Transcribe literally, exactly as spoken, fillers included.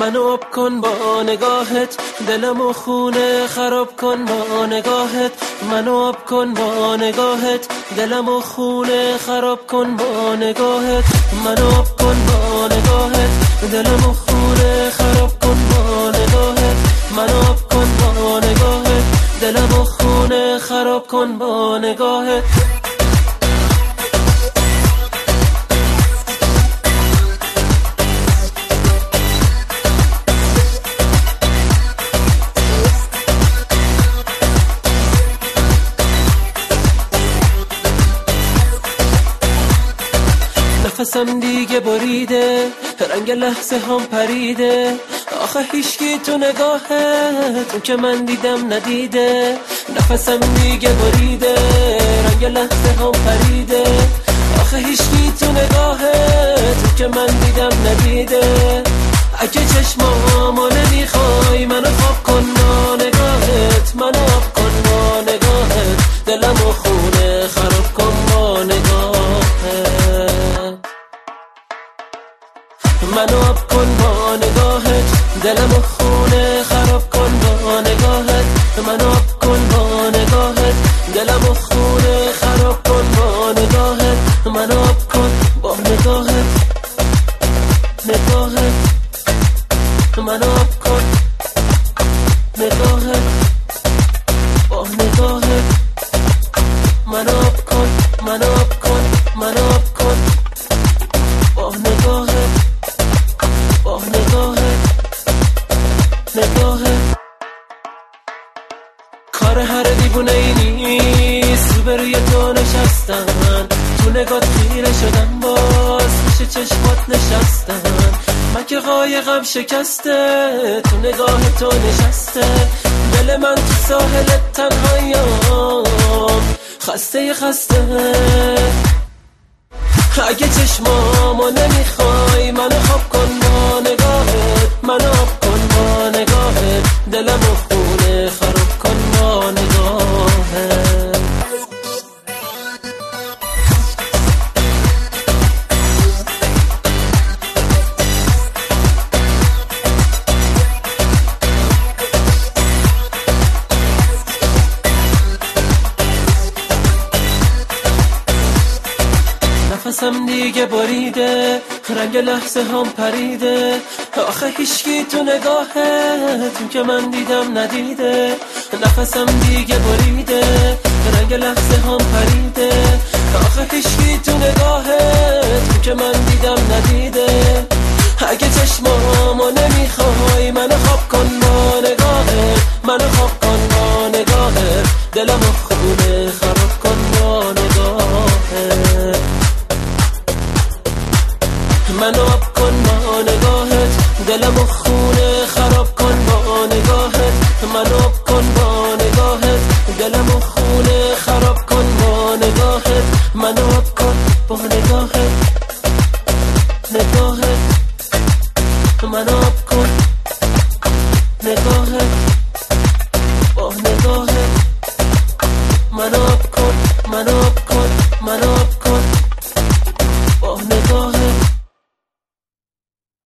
منو آب کن با نگاهت، دلمو خونه خراب کن با نگاهت. منو آب کن با نگاهت، دلمو خونه خراب کن با نگاهت. منو آب کن با نگاهت، دلمو خونه خراب کن با نگاهت. منو آب کن با نگاهت، دلمو خونه خراب کن با نگاهت. نفسم دیگه بریده، رنگ لحظه هم پریده. آخه هیچکی تو نگاهت، اون که من دیدم ندیده. نفسم دیگه بریده، رنگ لحظه هم پریده. آخه هیچکی تو نگاهت، اون که من دیدم ندیده. اگه چشمامو نمیخوای منو خواب کن با نگاهت. منو آب کن با نگاهت، دلمو خونه خراب کن با نگاهت. منو آب کن با نگاهت، دلمو خونه خراب کن با نگاهت. منو آب کن با نگاهت، دلمو خونه خراب کن با نگاهت. منو آب کن با نگاهت، نگاهت. منو آب کن نگاهت، با نگاهت. منو آب کن، منو آب کن، منو آب کن با نگاهت، با نگاهت، نگاهت. کار هر دیوونه ای نیست روبروی تو نشستن، تو نگات خیره شدم باز پیش چشمات نشستن. من که قایقم شکسته، تو نگاه تو نشسته. دل من تو ساحل تنهاییام خسته خسته. اگه چشمامو نمیخوای منو خواب کن با نگاهت. منو آب کن با نگاهت، دلمو خونه خراب کن با نگاهت. نفسم دیگه بریده، رنگ لحظه هم پریده. آخه هیچکی تو نگاهت، اون که من دیدم ندیده. نفسم دیگه بریده، رنگ لحظه هم پریده. آخه هیچکی تو نگاهت، اون که من دیدم ندیده. اگه چشمامو نمیخوای منو خواب کن با نگاهت. منو خواب کن با نگاهت، دلمو خونه خراب کن با نگاهت. منو آب کن با نگاهت، دلمو خونه خراب کن با نگاهت. منو آب کن با نگاهت، دلمو خونه خراب